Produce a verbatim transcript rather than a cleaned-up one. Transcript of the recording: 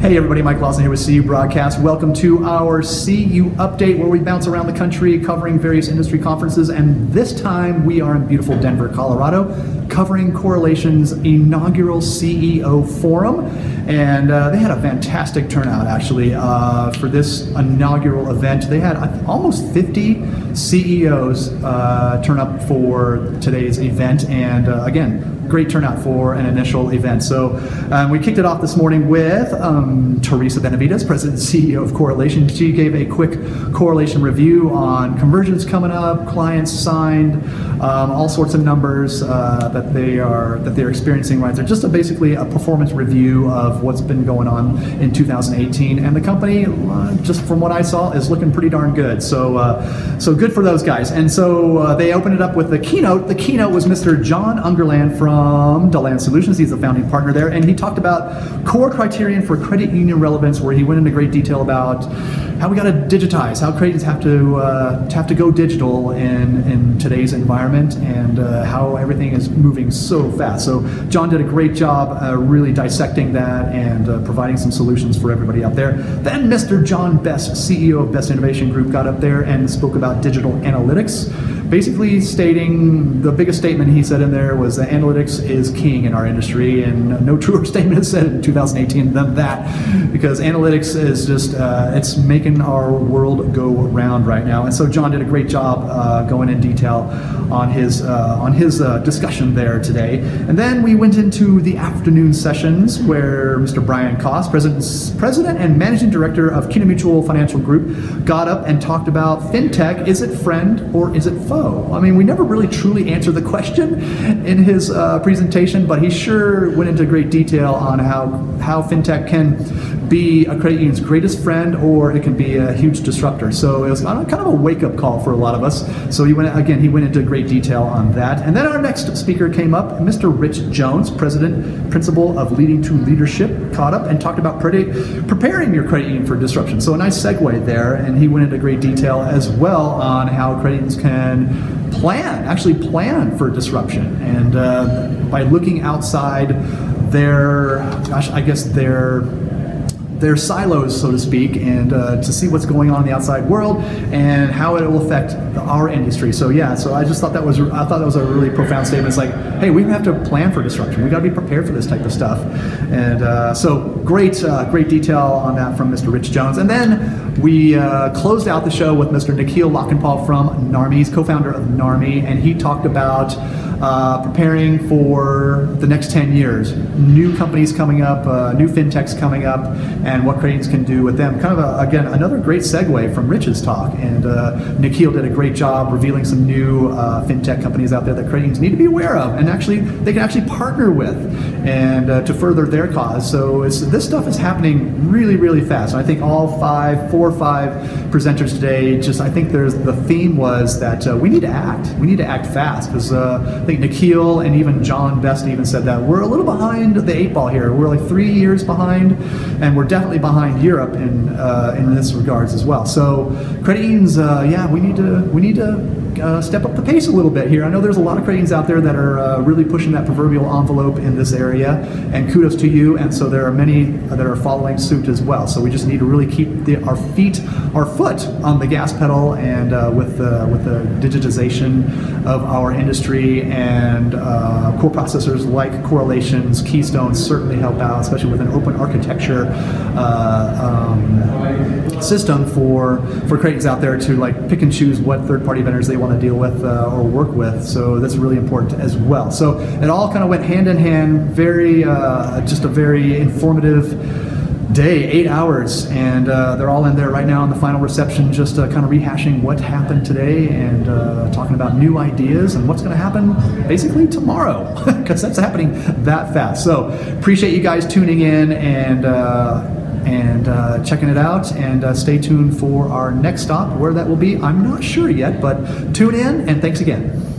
Hey everybody, Mike Lawson here with C U Broadcast. Welcome to our C U Update, where we bounce around the country covering various industry conferences, and this time we are in beautiful Denver, Colorado, covering Correlation's inaugural C E O Forum, and uh, they had a fantastic turnout actually uh, for this inaugural event. They had uh, almost fifty C E Os uh, turn up for today's event, and uh, again, great turnout for an initial event. So um, we kicked it off this morning with um, Teresa Benavides, President and C E O of Correlation. She gave a quick Correlation review on conversions coming up, clients signed, um, all sorts of numbers uh, that they are that they're experiencing right there. Just a, basically a performance review of what's been going on in two thousand eighteen, and the company, uh, just from what I saw, is looking pretty darn good. So uh, so good for those guys. And so uh, they opened it up with the keynote. The keynote was Mister John Ungerland from From Deland Solutions. He's the founding partner there, and he talked about core criterion for credit union relevance, where he went into great detail about how we got to digitize, how credit unions have to uh, have to go digital in in today's environment, and uh, how everything is moving so fast. So John did a great job uh, really dissecting that and uh, providing some solutions for everybody out there. Then Mister John Best, C E O of Best Innovation Group, got up there and spoke about digital analytics, basically stating the biggest statement he said in there was that analytics is king in our industry, and no truer statement is said in two thousand eighteen than that, because analytics is just, uh, it's making our world go round right now. And so John did a great job uh, going in detail on his uh, on his uh, discussion there today. And then we went into the afternoon sessions where Mister Brian Koss, President, President and Managing Director of CUNA Mutual Financial Group, got up and talked about FinTech. Is it friend or is it foe? I mean, we never really truly answered the question in his uh, presentation, but he sure went into great detail on how, how FinTech can be a credit union's greatest friend, or it can be a huge disruptor. So it was kind of a wake-up call for a lot of us. So he went, again, he went into great detail on that. And then our next speaker came up, Mister Rich Jones, President, Principal of Leading to Leadership, caught up and talked about pre- preparing your credit union for disruption. So a nice segue there, and he went into great detail as well on how credit unions can plan, actually plan for disruption, and uh, by looking outside their, gosh, I guess their their silos, so to speak, and uh, to see what's going on in the outside world and how it will affect our industry. So yeah, so I just thought that was I thought that was a really profound statement. It's like, hey, we have to plan for disruption. We got to be prepared for this type of stuff. And uh, so great, uh, great detail on that from Mister Rich Jones. And then we uh, closed out the show with Mister Nikhil Lakhanpal from NARMI. He's co-founder of NARMI, and he talked about Uh, preparing for the next ten years, new companies coming up, uh, new fintechs coming up, and what credit unions can do with them. Kind of, a, again, another great segue from Rich's talk. And uh, Nikhil did a great job revealing some new uh, fintech companies out there that credit unions need to be aware of, and actually they can actually partner with, and uh, to further their cause. So it's, this stuff is happening really, really fast. And I think all five, four or five presenters today, just I think there's the theme was that uh, we need to act. We need to act fast, because uh, I think Nikhil and even John Best even said that we're a little behind the eight ball here. We're like three years behind, and we're definitely behind Europe in uh, in this regards as well. So credit unions, uh, yeah, we need to we need to uh, step up the pace a little bit here. I know there's a lot of credit unions out there that are uh, really pushing that proverbial envelope in this area, and kudos to you. And so there are many that are following suit as well. So we just need to really keep the, our feet, our foot on the gas pedal, and uh, with the with the digitization of our industry. And uh, core processors like Correlations, Keystones certainly help out, especially with an open architecture uh, um, system for for credit unions out there to like pick and choose what third-party vendors they want to deal with uh, or work with. So that's really important as well. So it all kind of went hand in hand. Very, uh, just a very informative day, eight hours, and uh, they're all in there right now in the final reception, just uh, kind of rehashing what happened today, and uh, talking about new ideas and what's going to happen basically tomorrow, because that's happening that fast. So appreciate you guys tuning in and uh, and uh, checking it out, and uh, stay tuned for our next stop. Where that will be, I'm not sure yet, but tune in, and thanks again.